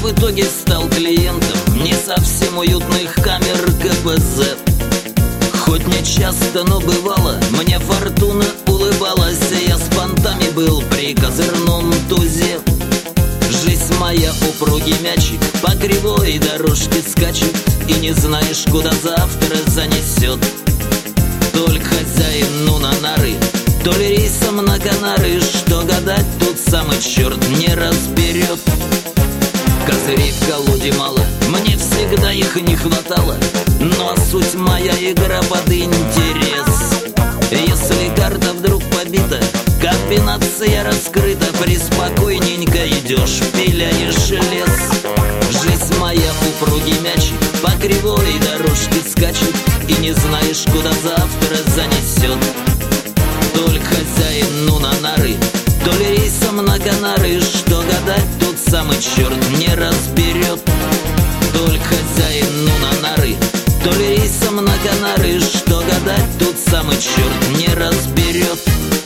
в итоге стал клиентом не совсем уютных камер КПЗ. Хоть не часто, но бывало, мне фортуна улыбалась, я с понтами был при козырном тузе. Жизнь моя упругий мячик по кривой дорожке скачет, и не знаешь, куда завтра занесет. То ли хозяину на нары, то ли рейсом на Канары, что гадать тут самый черт не разберет. Козырей в колоде мало, мне всегда их не хватало, но суть моя игра под интерес. Если карта вдруг побита, комбинация раскрыта, приспокойненько идешь, пиляешь лес. Жизнь моя упругий мячик по кривой дорожке скачет, и не знаешь, куда завтра занесет. То ли хозяину на нары, то ли рейсом на Канары, что гадать тут самый черт не разберет. То ли хозяину на нары, то ли рейсом на Канары, что гадать тут самый черт не разберет.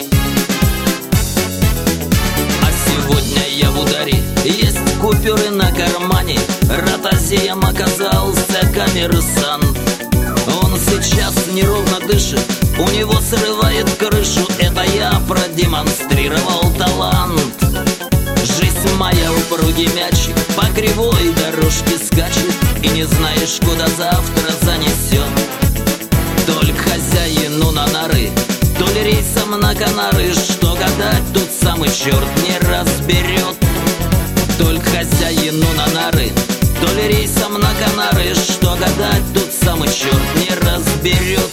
А сегодня я в ударе, есть купюры на кармане, ротозеем оказался коммерсант. Он сейчас неровно дышит, у него срывает крышу, это я продемонстрировал талант. Жизнь моя упругий мячик по кривой дорожке скачет, и не знаешь, куда завтра занесет. То ли хозяину на нары, то ли рейсом на Канары, что гадать тут самый черт не разберет. То ли хозяину на нары, то ли рейсом на Канары, что гадать тут самый черт не разберет.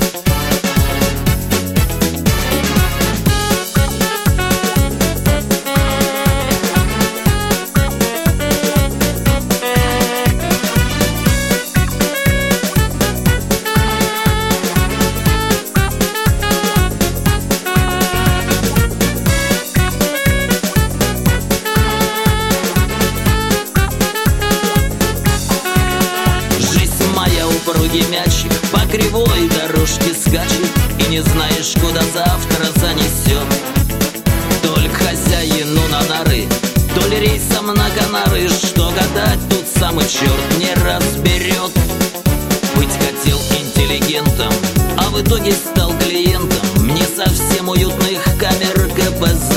Упругий мячик по кривой дорожке скачет, и не знаешь, куда завтра занесет. То ли хозяину на нары, то ли рейсом на Канары, что гадать тут самый черт не разберет. Быть хотел интеллигентом, а в итоге стал клиентом не совсем уютных камер КПЗ.